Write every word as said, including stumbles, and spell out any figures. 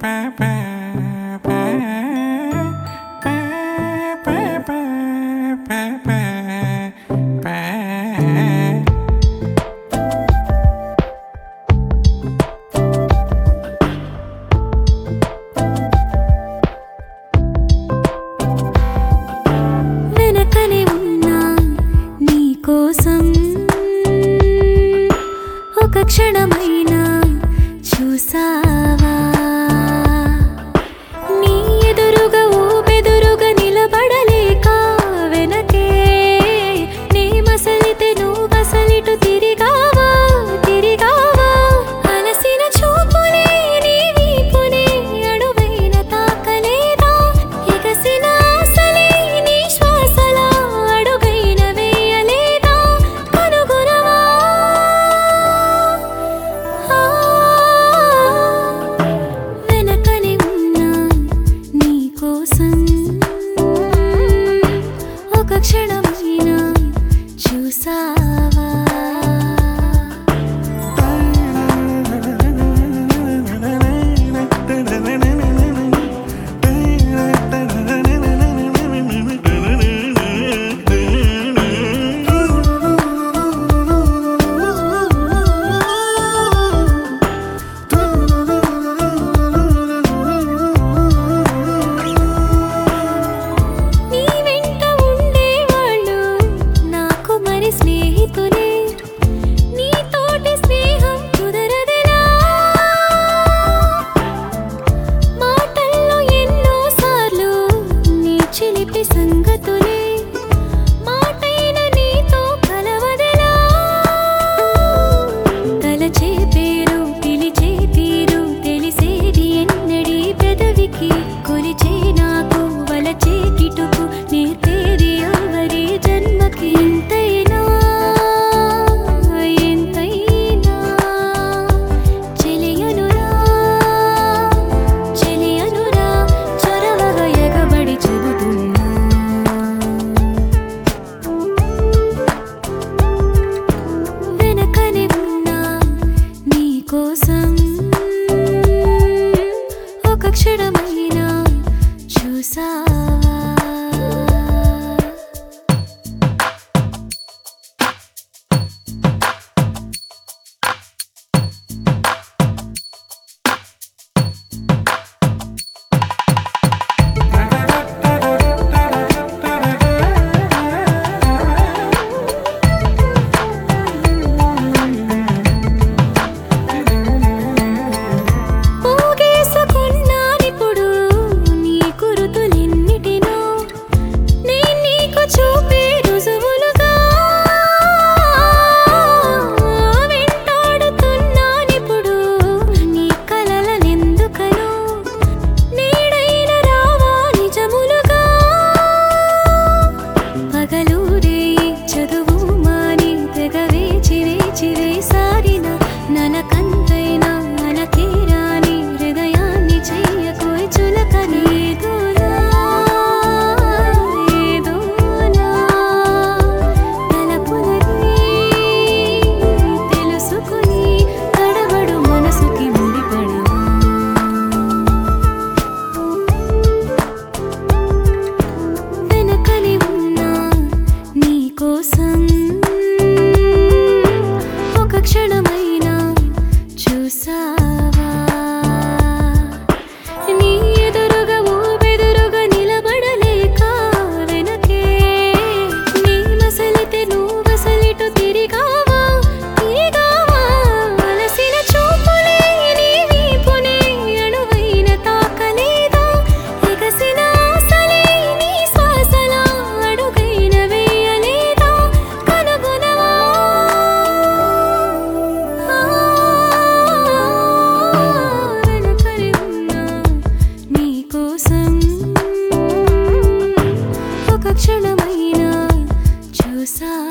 ఒక క్షణమైనా చూసావా నీ ఎదురుగా ఊబెదురుగా నిలబడలేక వెనకే నే మసలితే నువ్వు మసలిటు తిరిగావా తిరిగావా అలసిన చూపులే నీ వీపునే అడువైన తాకలేదా ఎగసిన ఆశలే నీ శ్వాసలా అడుగైన వేయలేదా కనుగొనవా వెనకనే ఉన్నా నీ కోసం ఒక క్షణమైనా చూసావా నీ వెంట ఉండేవాళ్ళు నాకు మరి స్నేహితులే నీతోటి స్నేహం కుదరదెలా మాటల్లో ఎన్నో సార్లు నీ చిలిపి సంగతులే మాటైన నీతో కలవదెలా తలచే పేరు పిలిచే తీరు తెలిసేది ఎన్నడీ పెదవికి కొలిచే నాకు వలచే కిటుకు నేర్పేది ఎవరి జన్మకి ఎంతైనా ఎంతైనా చెలియనురా చెలియనురా చొరవగా ఎగబడి చెబుతున్నా వెనకనే ఉన్నా నీ కోసం ఒక క్షణమైనా చూసావా పోగేసుకున్నానిప్పుడు నీ గురుతులెన్నిటినో నేను నీకు చూపే రుజువులుగా వెంటాడుతున్నానిప్పుడు నీ కలలనెందుకనో నేడైన రావా నిజములుగా పగలూరే చదువు మాని తెగ వేచి వేచి వేసారిన ననకంతైనా మనకే రాని హృదయాన్ని చెయ్యకోయ్ చులకని ఏదోలా ఏదోలా తలపులని తెలుసుకుని తడబడు మనసుకి ముడిపడవా వెనకనే ఉన్నా నీ కోసం ఒక క్షణమైనా చూసావా నీ ఎదురుగా ఊబెదురుగా నిలబడలేక వెనకే నీ మసలితే నువ్వు మసలిటు తిరిగావా తిరిగావా అలసిన చూపులే నీ వీపునే అణువైన తాకలేదా ఎగసిన ఆశలే నీ శ్వాసలా అడుగైన వేయలేదా కనుగొనవా వెనకనే ఉన్నా నీ కోసం ఒక క్షణమైనా చూసా